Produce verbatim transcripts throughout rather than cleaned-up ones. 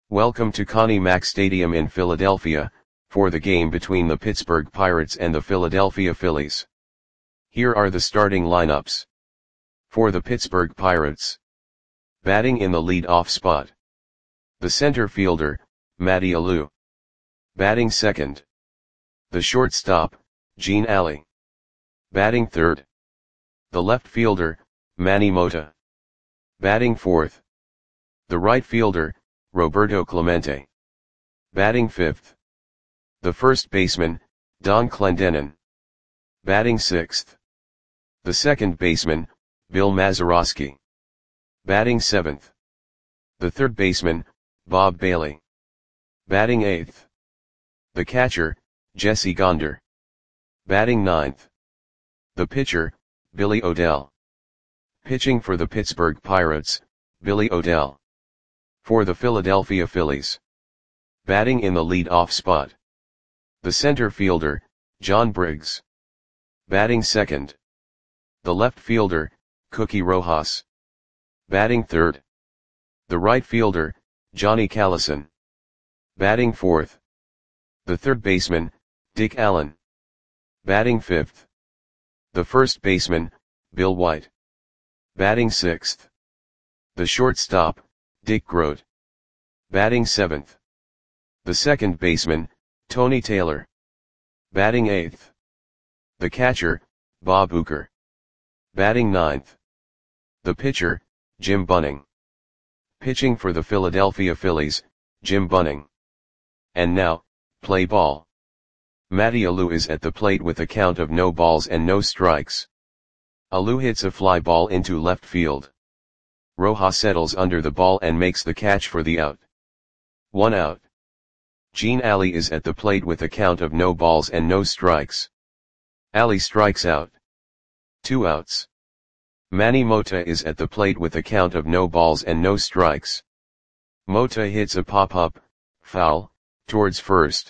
Welcome to Connie Mack Stadium in Philadelphia, for the game between the Pittsburgh Pirates and the Philadelphia Phillies. Here are the starting lineups. For the Pittsburgh Pirates. Batting in the lead-off spot. The center fielder, Matty Alou. Batting second. The shortstop, Gene Alley. Batting third. The left fielder, Manny Mota. Batting fourth. The right fielder, Roberto Clemente. Batting fifth. The first baseman, Don Clendenon. Batting sixth. The second baseman, Bill Mazeroski. Batting seventh. The third baseman, Bob Bailey. Batting eighth. The catcher, Jesse Gonder. Batting ninth. The pitcher, Billy O'Dell. Pitching for the Pittsburgh Pirates, Billy O'Dell. For the Philadelphia Phillies. Batting in the lead-off spot. The center fielder, John Briggs. Batting second. The left fielder, Cookie Rojas. Batting third. The right fielder, Johnny Callison. Batting fourth. The third baseman, Dick Allen. Batting fifth. The first baseman, Bill White. Batting sixth. The shortstop, Dick Groat. Batting seventh. The second baseman, Tony Taylor. Batting eighth. The catcher, Bob Uecker. Batting ninth. The pitcher, Jim Bunning. Pitching for the Philadelphia Phillies, Jim Bunning. And now, play ball. Matty Alou is at the plate with a count of no balls and no strikes. Alou hits a fly ball into left field. Rojas settles under the ball and makes the catch for the out. One out. Gene Alley is at the plate with a count of no balls and no strikes. Alley strikes out. Two outs. Manny Mota is at the plate with a count of no balls and no strikes. Mota hits a pop-up, foul, towards first.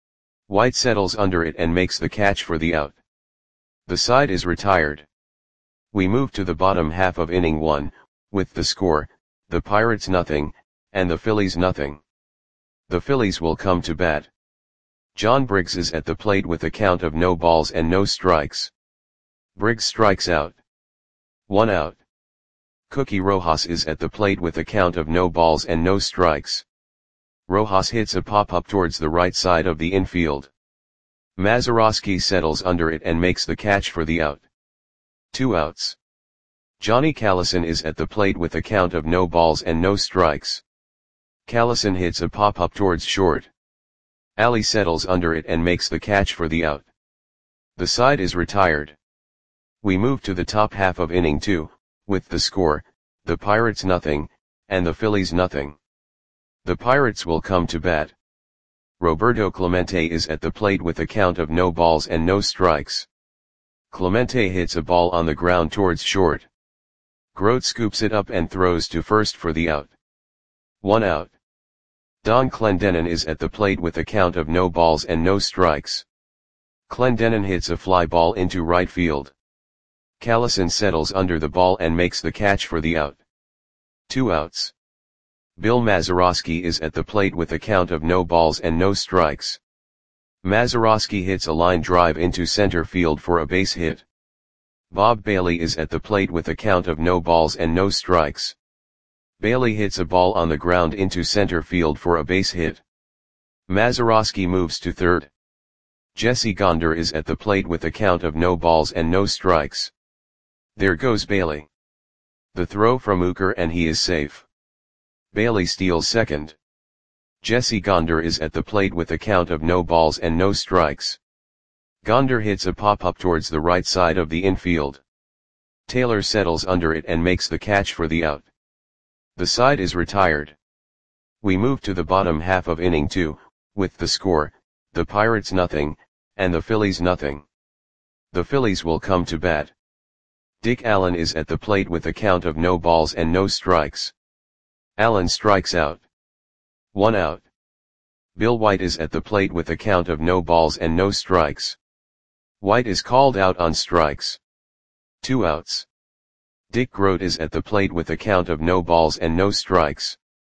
White settles under it and makes the catch for the out. The side is retired. We move to the bottom half of inning one, with the score, the Pirates nothing, and the Phillies nothing. The Phillies will come to bat. John Briggs is at the plate with a count of no balls and no strikes. Briggs strikes out. One out. Cookie Rojas is at the plate with a count of no balls and no strikes. Rojas hits a pop-up towards the right side of the infield. Mazeroski settles under it and makes the catch for the out. Two outs. Johnny Callison is at the plate with a count of no balls and no strikes. Callison hits a pop-up towards short. Alley settles under it and makes the catch for the out. The side is retired. We move to the top half of inning two, with the score, the Pirates nothing, and the Phillies nothing. The Pirates will come to bat. Roberto Clemente is at the plate with a count of no balls and no strikes. Clemente hits a ball on the ground towards short. Groat scoops it up and throws to first for the out. One out. Don Clendenon is at the plate with a count of no balls and no strikes. Clendenon hits a fly ball into right field. Callison settles under the ball and makes the catch for the out. Two outs. Bill Mazeroski is at the plate with a count of no balls and no strikes. Mazeroski hits a line drive into center field for a base hit. Bob Bailey is at the plate with a count of no balls and no strikes. Bailey hits a ball on the ground into center field for a base hit. Mazeroski moves to third. Jesse Gonder is at the plate with a count of no balls and no strikes. There goes Bailey. The throw from Uecker and he is safe. Bailey steals second. Jesse Gonder is at the plate with a count of no balls and no strikes. Gonder hits a pop-up towards the right side of the infield. Taylor settles under it and makes the catch for the out. The side is retired. We move to the bottom half of inning two, with the score, the Pirates nothing, and the Phillies nothing. The Phillies will come to bat. Dick Allen is at the plate with a count of no balls and no strikes. Allen strikes out. One out. Bill White is at the plate with a count of no balls and no strikes. White is called out on strikes. Two outs. Dick Groat is at the plate with a count of no balls and no strikes.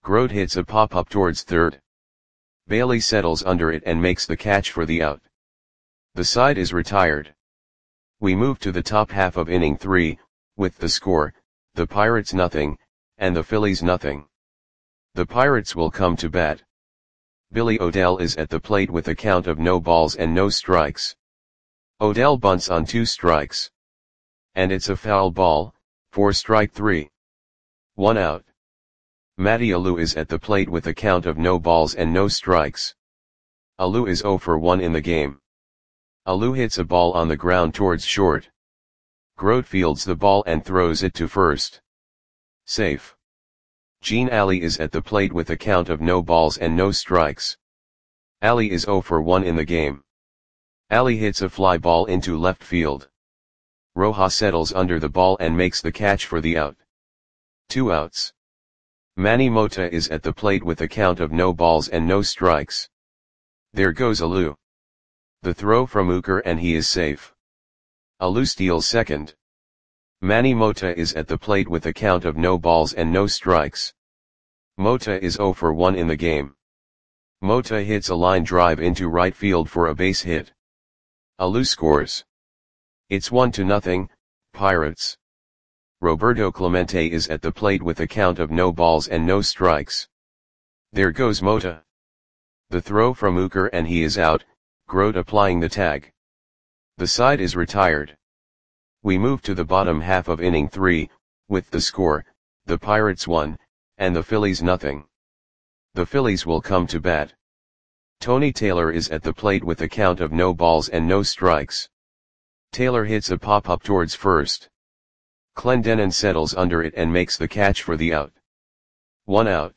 Grote hits a pop-up towards third. Bailey settles under it and makes the catch for the out. The side is retired. We move to the top half of inning three, with the score, the Pirates nothing, and the Phillies nothing. The Pirates will come to bat. Billy O'Dell is at the plate with a count of no balls and no strikes. O'Dell bunts on two strikes. And it's a foul ball, for strike three. One out. Matty Alou is at the plate with a count of no balls and no strikes. Alou is oh for one in the game. Alou hits a ball on the ground towards short. Grote fields the ball and throws it to first. Safe. Gene Alley is at the plate with a count of no balls and no strikes. Alley is oh for one in the game. Alley hits a fly ball into left field. Rojas settles under the ball and makes the catch for the out. Two outs. Manny Mota is at the plate with a count of no balls and no strikes. There goes Alou. The throw from Uker and he is safe. Alou steals second. Manny Mota is at the plate with a count of no balls and no strikes. Mota is oh for one in the game. Mota hits a line drive into right field for a base hit. Alou scores. It's one to nothing, Pirates. Roberto Clemente is at the plate with a count of no balls and no strikes. There goes Mota. The throw from Uker and he is out, Grote applying the tag. The side is retired. We move to the bottom half of inning three, with the score, the Pirates one, and the Phillies nothing. The Phillies will come to bat. Tony Taylor is at the plate with a count of no balls and no strikes. Taylor hits a pop-up towards first. Clendenon settles under it and makes the catch for the out. One out.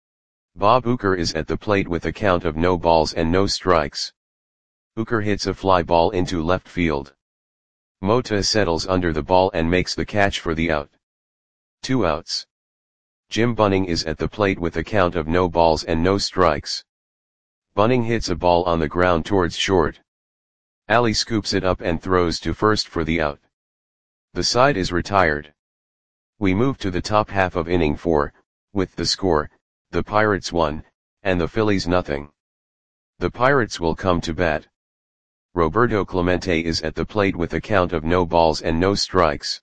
Bob Uecker is at the plate with a count of no balls and no strikes. Uecker hits a fly ball into left field. Mota settles under the ball and makes the catch for the out. Two outs. Jim Bunning is at the plate with a count of no balls and no strikes. Bunning hits a ball on the ground towards short. Alley scoops it up and throws to first for the out. The side is retired. We move to the top half of inning four, with the score, the Pirates one, and the Phillies nothing. The Pirates will come to bat. Roberto Clemente is at the plate with a count of no balls and no strikes.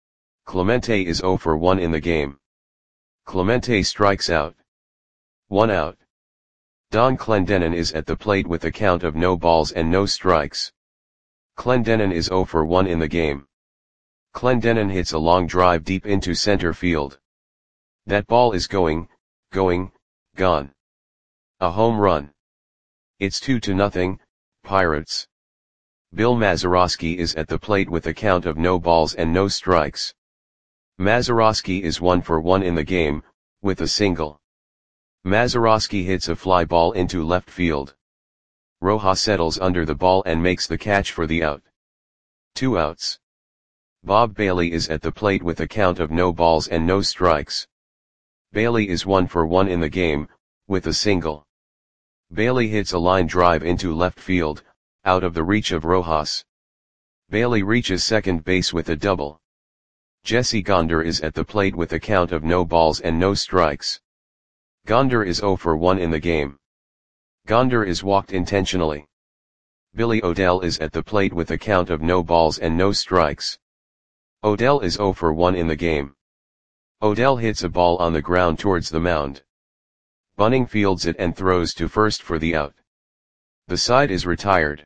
Clemente is oh for one in the game. Clemente strikes out. One out. Don Clendenon is at the plate with a count of no balls and no strikes. Clendenon is oh for one in the game. Clendenon hits a long drive deep into center field. That ball is going, going, gone. A home run. It's two to nothing, Pirates. Bill Mazeroski is at the plate with a count of no balls and no strikes. Mazeroski is one for one in the game, with a single. Mazeroski hits a fly ball into left field. Rojas settles under the ball and makes the catch for the out. Two outs. Bob Bailey is at the plate with a count of no balls and no strikes. Bailey is one for one in the game, with a single. Bailey hits a line drive into left field, out of the reach of Rojas. Bailey reaches second base with a double. Jesse Gonder is at the plate with a count of no balls and no strikes. Gonder is oh for one in the game. Gonder is walked intentionally. Billy O'Dell is at the plate with a count of no balls and no strikes. O'Dell is oh for one in the game. O'Dell hits a ball on the ground towards the mound. Bunning fields it and throws to first for the out. The side is retired.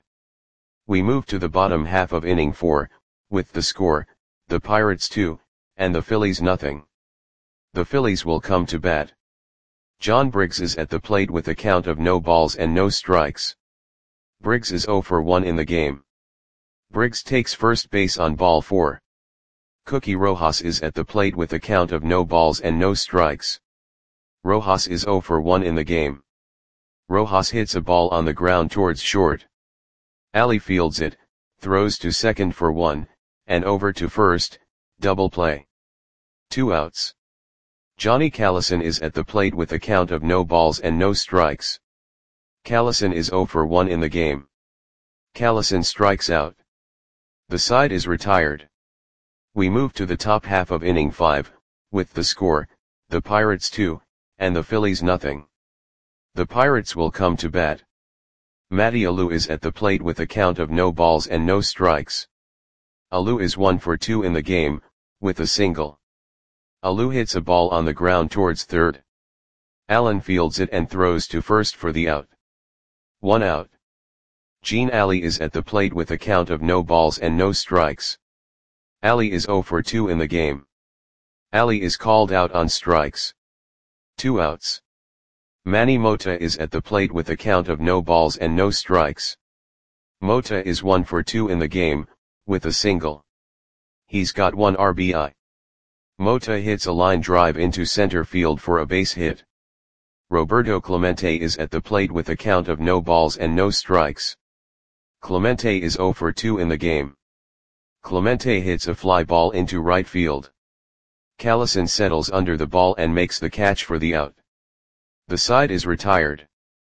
We move to the bottom half of inning four, with the score, the Pirates two, and the Phillies nothing. The Phillies will come to bat. John Briggs is at the plate with a count of no balls and no strikes. Briggs is oh for one in the game. Briggs takes first base on ball four. Cookie Rojas is at the plate with a count of no balls and no strikes. Rojas is oh for one in the game. Rojas hits a ball on the ground towards short. Alley fields it, throws to second for one, and over to first, double play. Two outs. Johnny Callison is at the plate with a count of no balls and no strikes. Callison is oh for one in the game. Callison strikes out. The side is retired. We move to the top half of inning five, with the score, the Pirates two, and the Phillies nothing. The Pirates will come to bat. Matty Alou is at the plate with a count of no balls and no strikes. Alou is one for two in the game, with a single. Alou hits a ball on the ground towards third. Allen fields it and throws to first for the out. One out. Gene Ali is at the plate with a count of no balls and no strikes. Ali is zero for two in the game. Ali is called out on strikes. Two outs. Manny Mota is at the plate with a count of no balls and no strikes. Mota is one for two in the game, with a single. He's got one R B I. Mota hits a line drive into center field for a base hit. Roberto Clemente is at the plate with a count of no balls and no strikes. Clemente is zero for two in the game. Clemente hits a fly ball into right field. Callison settles under the ball and makes the catch for the out. The side is retired.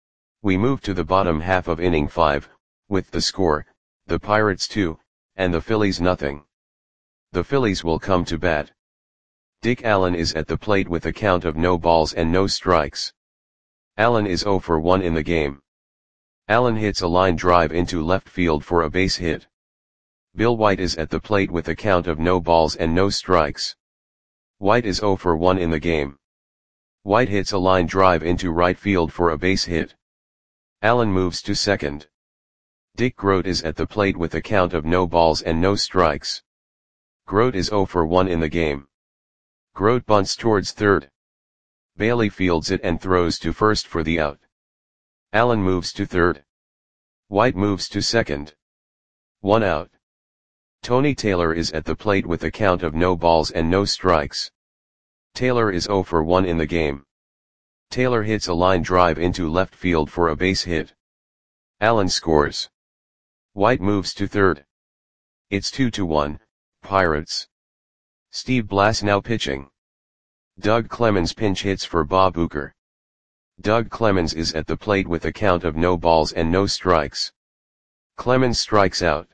We move to the bottom half of inning five, with the score, the Pirates two, and the Phillies nothing. The Phillies will come to bat. Dick Allen is at the plate with a count of no balls and no strikes. Allen is zero for one in the game. Allen hits a line drive into left field for a base hit. Bill White is at the plate with a count of no balls and no strikes. White is zero for one in the game. White hits a line drive into right field for a base hit. Allen moves to second. Dick Groat is at the plate with a count of no balls and no strikes. Groat is zero for one in the game. Groat bunts towards third. Bailey fields it and throws to first for the out. Allen moves to third. White moves to second. One out. Tony Taylor is at the plate with a count of no balls and no strikes. Taylor is zero for one in the game. Taylor hits a line drive into left field for a base hit. Allen scores. White moves to third. It's two to one, Pirates. Steve Blass now pitching. Doug Clemens pinch hits for Bob Uecker. Doug Clemens is at the plate with a count of no balls and no strikes. Clemens strikes out.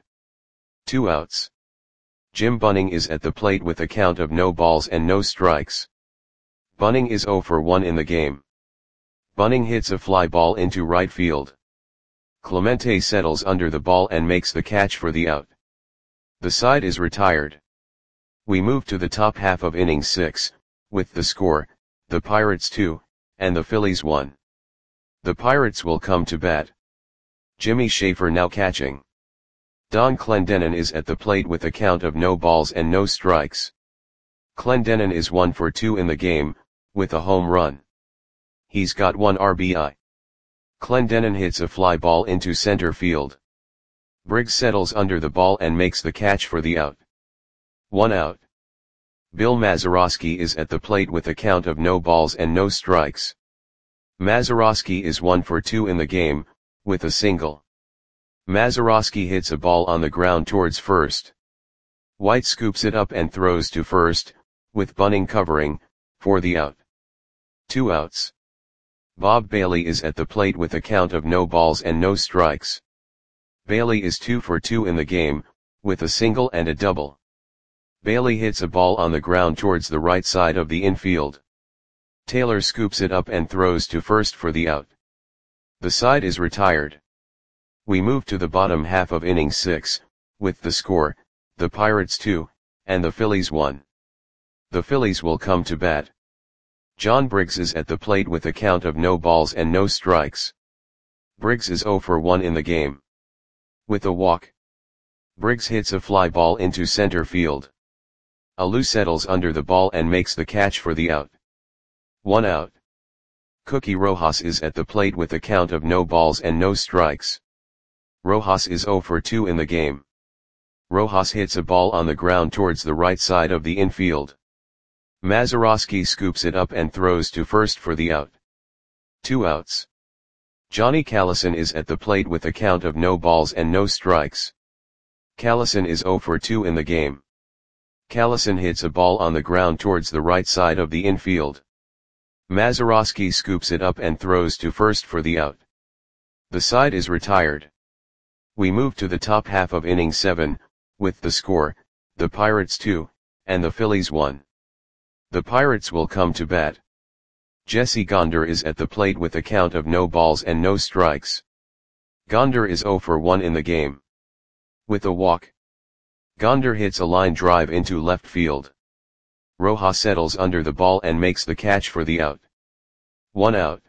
Two outs. Jim Bunning is at the plate with a count of no balls and no strikes. Bunning is zero for one in the game. Bunning hits a fly ball into right field. Clemente settles under the ball and makes the catch for the out. The side is retired. We move to the top half of inning six, with the score, the Pirates two, and the Phillies one. The Pirates will come to bat. Jimmy Schaefer now catching. Don Clendenon is at the plate with a count of no balls and no strikes. Clendenon is one for two in the game, with a home run. He's got one R B I. Clendenon hits a fly ball into center field. Briggs settles under the ball and makes the catch for the out. One out. Bill Mazeroski is at the plate with a count of no balls and no strikes. Mazeroski is one for two in the game, with a single. Mazeroski hits a ball on the ground towards first. White scoops it up and throws to first, with Bunning covering, for the out. Two outs. Bob Bailey is at the plate with a count of no balls and no strikes. Bailey is two for two in the game, with a single and a double. Bailey hits a ball on the ground towards the right side of the infield. Taylor scoops it up and throws to first for the out. The side is retired. We move to the bottom half of inning six, with the score, the Pirates two, and the Phillies one. The Phillies will come to bat. John Briggs is at the plate with a count of no balls and no strikes. Briggs is zero for one in the game. With a walk. Briggs hits a fly ball into center field. Alou settles under the ball and makes the catch for the out. One out. Cookie Rojas is at the plate with a count of no balls and no strikes. Rojas is zero for two in the game. Rojas hits a ball on the ground towards the right side of the infield. Mazeroski scoops it up and throws to first for the out. Two outs. Johnny Callison is at the plate with a count of no balls and no strikes. Callison is zero for two in the game. Callison hits a ball on the ground towards the right side of the infield. Mazeroski scoops it up and throws to first for the out. The side is retired. We move to the top half of inning seven, with the score, the Pirates two, and the Phillies one. The Pirates will come to bat. Jesse Gonder is at the plate with a count of no balls and no strikes. Gonder is zero for one in the game. With a walk, Gonder hits a line drive into left field. Rojas settles under the ball and makes the catch for the out. One out.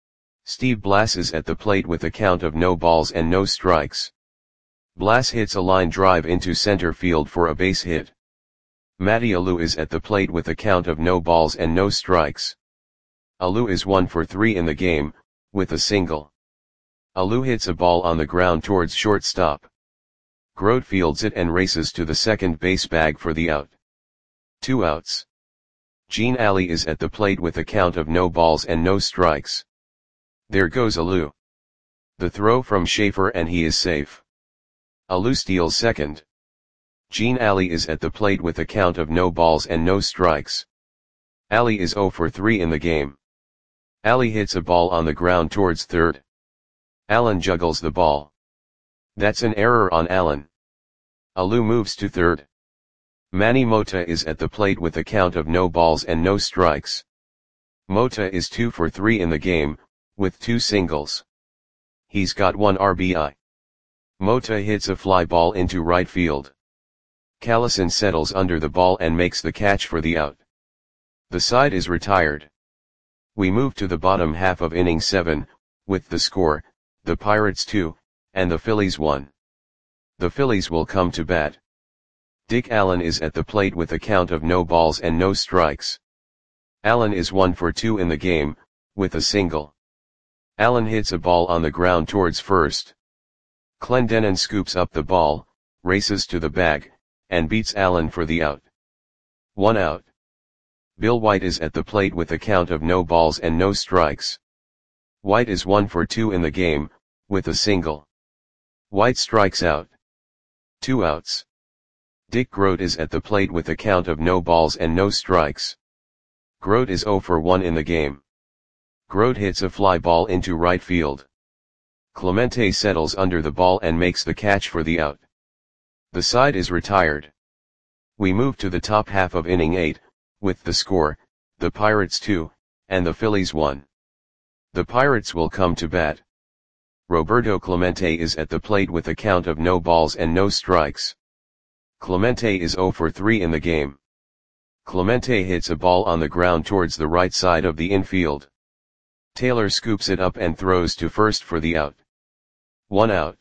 Steve Blass is at the plate with a count of no balls and no strikes. Blass hits a line drive into center field for a base hit. Matty Alou is at the plate with a count of no balls and no strikes. Alou is one for three in the game, with a single. Alou hits a ball on the ground towards shortstop. Grote fields it and races to the second base bag for the out. Two outs. Gene Alley is at the plate with a count of no balls and no strikes. There goes Alou. The throw from Schaefer and he is safe. Alou steals second. Gene Alley is at the plate with a count of no balls and no strikes. Alley is zero for three in the game. Alley hits a ball on the ground towards third. Allen juggles the ball. That's an error on Allen. Alou moves to third. Manny Mota is at the plate with a count of no balls and no strikes. Mota is two for three in the game, with two singles. He's got one R B I. Mota hits a fly ball into right field. Callison settles under the ball and makes the catch for the out. The side is retired. We move to the bottom half of inning seven, with the score, the Pirates two, and the Phillies one. The Phillies will come to bat. Dick Allen is at the plate with a count of no balls and no strikes. Allen is one for two in the game, with a single. Allen hits a ball on the ground towards first. Clendenon scoops up the ball, races to the bag, and beats Allen for the out. One out. Bill White is at the plate with a count of no balls and no strikes. White is one for two in the game, with a single. White strikes out. Two outs. Dick Grote is at the plate with a count of no balls and no strikes. Grote is zero for one in the game. Grote hits a fly ball into right field. Clemente settles under the ball and makes the catch for the out. The side is retired. We move to the top half of inning eight, with the score, the Pirates two, and the Phillies one. The Pirates will come to bat. Roberto Clemente is at the plate with a count of no balls and no strikes. Clemente is zero for three in the game. Clemente hits a ball on the ground towards the right side of the infield. Taylor scoops it up and throws to first for the out. One out.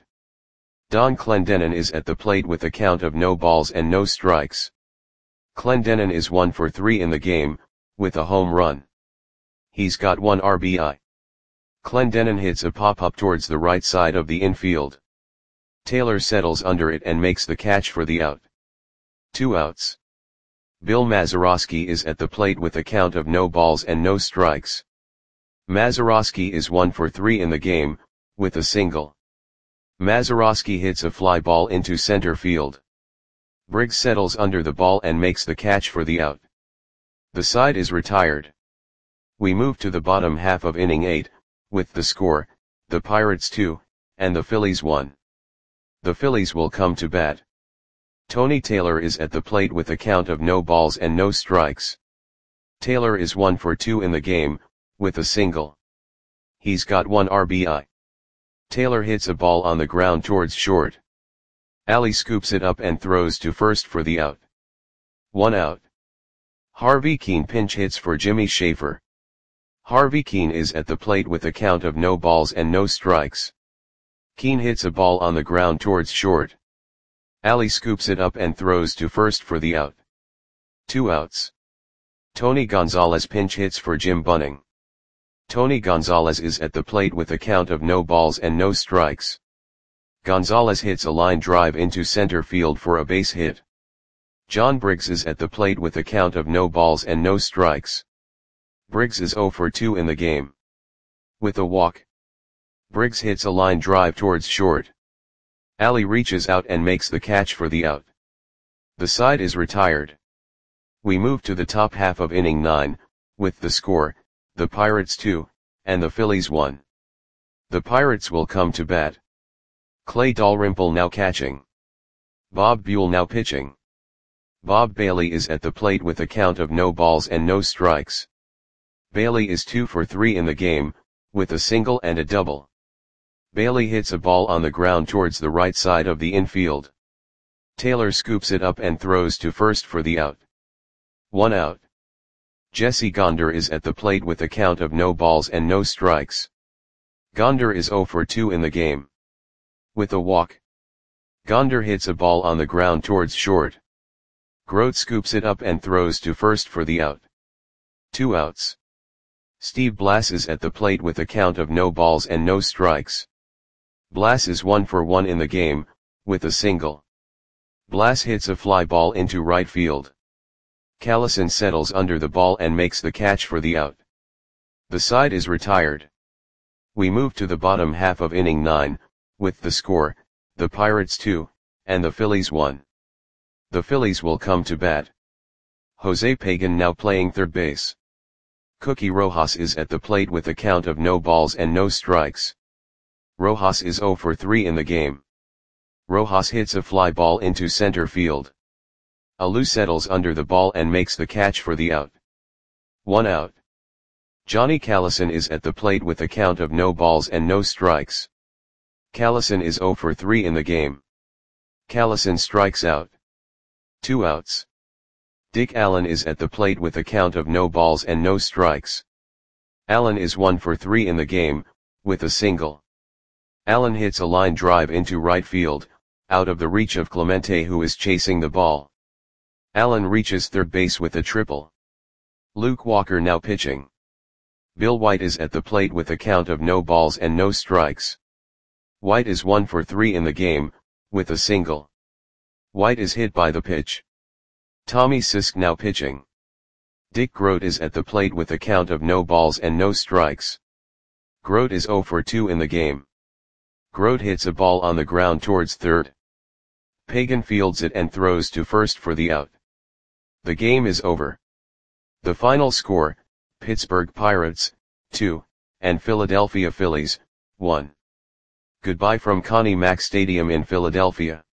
Don Clendenon is at the plate with a count of no balls and no strikes. Clendenon is one for three in the game, with a home run. He's got one R B I. Clendenon hits a pop-up towards the right side of the infield. Taylor settles under it and makes the catch for the out. Two outs. Bill Mazeroski is at the plate with a count of no balls and no strikes. Mazeroski is one for three in the game, with a single. Mazeroski hits a fly ball into center field. Briggs settles under the ball and makes the catch for the out. The side is retired. We move to the bottom half of inning eight, with the score, the Pirates two, and the Phillies one. The Phillies will come to bat. Tony Taylor is at the plate with a count of no balls and no strikes. Taylor is one for two in the game, with a single. He's got one R B I. Taylor hits a ball on the ground towards short. Alley scoops it up and throws to first for the out. One out. Harvey Keene pinch hits for Jimmy Schaefer. Harvey Keene is at the plate with a count of no balls and no strikes. Keene hits a ball on the ground towards short. Alley scoops it up and throws to first for the out. Two outs. Tony Gonzalez pinch hits for Jim Bunning. Tony Gonzalez is at the plate with a count of no balls and no strikes. Gonzalez hits a line drive into center field for a base hit. John Briggs is at the plate with a count of no balls and no strikes. Briggs is zero for two in the game. With a walk, Briggs hits a line drive towards short. Alley reaches out and makes the catch for the out. The side is retired. We move to the top half of inning nine, with the score, the Pirates two, and the Phillies one. The Pirates will come to bat. Clay Dalrymple now catching. Bob Buell now pitching. Bob Bailey is at the plate with a count of no balls and no strikes. Bailey is two for three in the game, with a single and a double. Bailey hits a ball on the ground towards the right side of the infield. Taylor scoops it up and throws to first for the out. One out. Jesse Gonder is at the plate with a count of no balls and no strikes. Gonder is zero for two in the game. With a walk. Gonder hits a ball on the ground towards short. Grote scoops it up and throws to first for the out. Two outs. Steve Blass is at the plate with a count of no balls and no strikes. Blass is one for one in the game, with a single. Blass hits a fly ball into right field. Callison settles under the ball and makes the catch for the out. The side is retired. We move to the bottom half of inning nine, with the score, the Pirates two, and the Phillies one. The Phillies will come to bat. Jose Pagan now playing third base. Cookie Rojas is at the plate with a count of no balls and no strikes. Rojas is zero for three in the game. Rojas hits a fly ball into center field. Alou settles under the ball and makes the catch for the out. One out. Johnny Callison is at the plate with a count of no balls and no strikes. Callison is zero for three in the game. Callison strikes out. Two outs. Dick Allen is at the plate with a count of no balls and no strikes. Allen is one for three in the game, with a single. Allen hits a line drive into right field, out of the reach of Clemente, who is chasing the ball. Allen reaches third base with a triple. Luke Walker now pitching. Bill White is at the plate with a count of no balls and no strikes. White is one for three in the game, with a single. White is hit by the pitch. Tommy Sisk now pitching. Dick Grote is at the plate with a count of no balls and no strikes. Grote is zero for two in the game. Grote hits a ball on the ground towards third. Pagan fields it and throws to first for the out. The game is over. The final score, Pittsburgh Pirates, two, and Philadelphia Phillies, one. Goodbye from Connie Mack Stadium in Philadelphia.